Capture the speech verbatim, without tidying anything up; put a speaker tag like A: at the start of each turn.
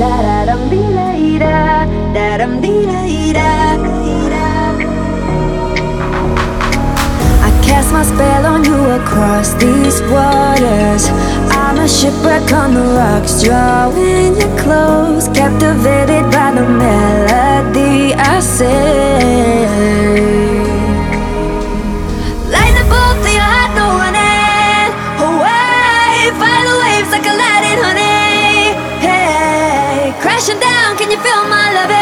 A: Da da dum dee da da dum dee da da. I cast my spell on you across these waters. I'm a shipwreck on the rocks, drawing you close, captivated by the melody I sing. Lightning bolt to your heart, no running away. Fight the waves like Aladdin, honey. Hey, crashing down, can you feel my love?